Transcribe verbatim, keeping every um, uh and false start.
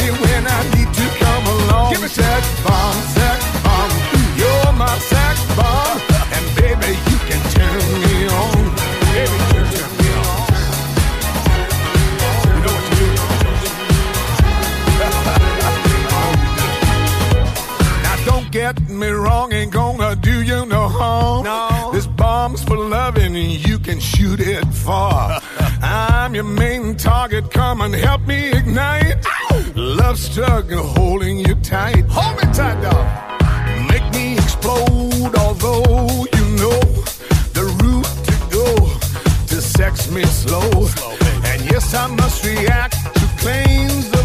when I need to come along. Give me sex bomb, sex bomb. You're my sex bomb, and baby you can turn me on. Baby, you can turn me on. You know what to do. Now don't get me wrong, ain't gonna do you no harm. No. This bomb's for loving, and you can shoot it far. I'm your main target, come and help me ignite. Ow! Love struggle holding you tight. Hold me tight, dog. Make me explode, although you know the route to go to sex me slow. slow and yes, I must react to claims